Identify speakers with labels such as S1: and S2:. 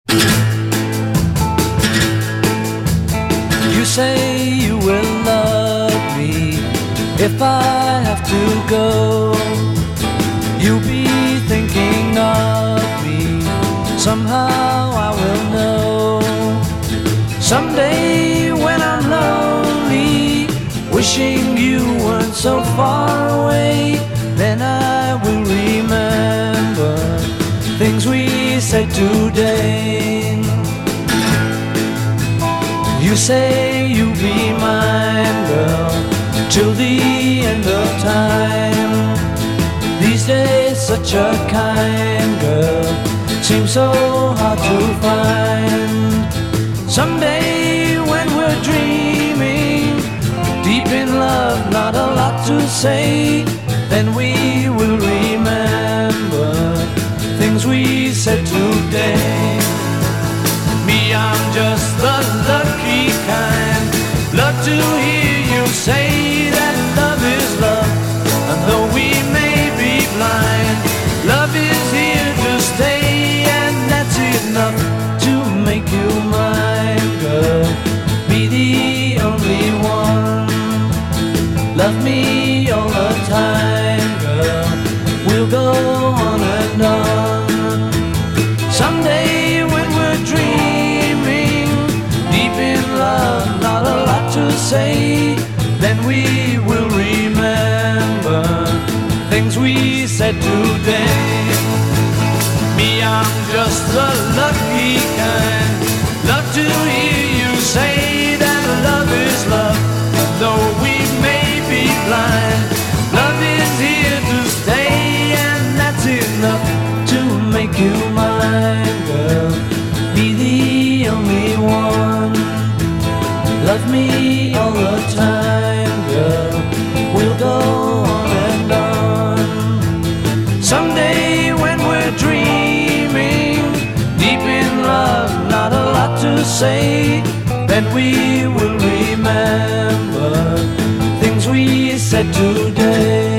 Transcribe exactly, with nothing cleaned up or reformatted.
S1: You say you will love me if I have to go. You'll be thinking of me, somehow I will know. Someday when I'm lonely, wishing you weren't so far away, then I will remember things we said today. You say you'll be mine, girl, till the end of time. These days such a kind girl seems so hard to find. Someday when we're dreaming, deep in love, not a lot to say, then we will remember things we said today. Me, I'm just the lucky kind, love to hear you say that love is love. And though we may be blind, love is here to stay, and that's enough to make you mine, girl. Be the only one, love me all the time, girl. We'll go on and on. Someday when we're dreaming, deep in love, not a lot to say, then we will remember things we said today. Me, I'm just the lucky kind, love to hear you say that love is love. And though we may be blind, love is here to stay, and that's enough to make you mine, girl. Be the only one, love me all the time, girl. We'll go on and on. Someday when we're dreaming, deep in love, not a lot to say, then we will remember things we said today.